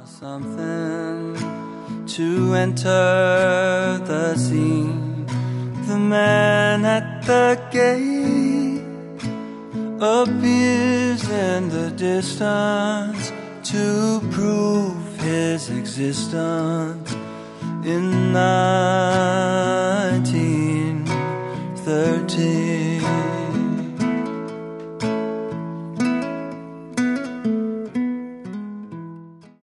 something to enter the scene. The man at the gate appears in the distance to prove his existence. In 1913